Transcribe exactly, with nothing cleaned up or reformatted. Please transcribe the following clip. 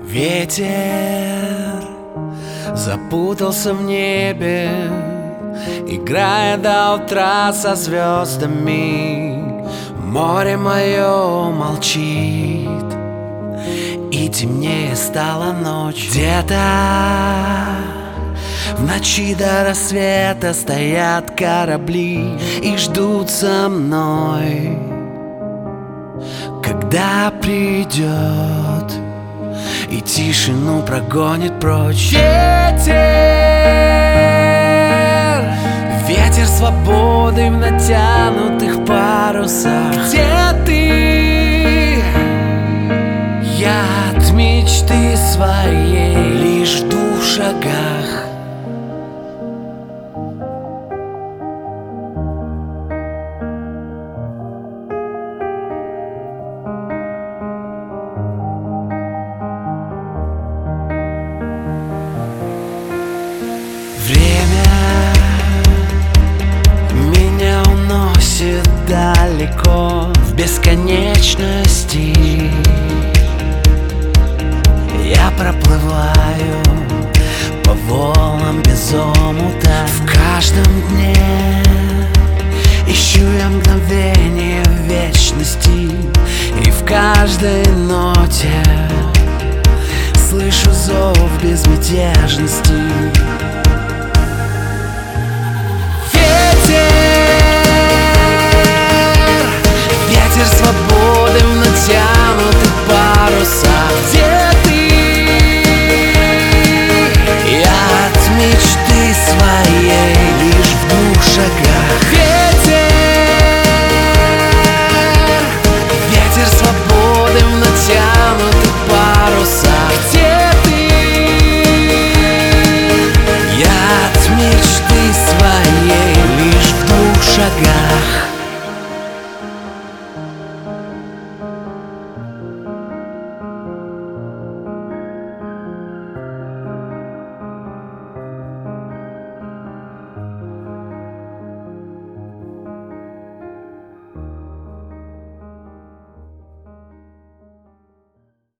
Ветер запутался в небе, играя до утра со звездами. Море мое молчит, и темнее стала ночь. Где-то в ночи до рассвета стоят корабли и ждут со мной, когда придет и тишину прогонит прочь. Ветер, ветер свободы в натянутых парусах. Где ты? Я от мечты своей лишь в двух шагах. Время меня уносит далеко в бесконечности. Я проплываю по волнам без омута. В каждом дне ищу я мгновение вечности, и в каждой ноте слышу зов безмятежности.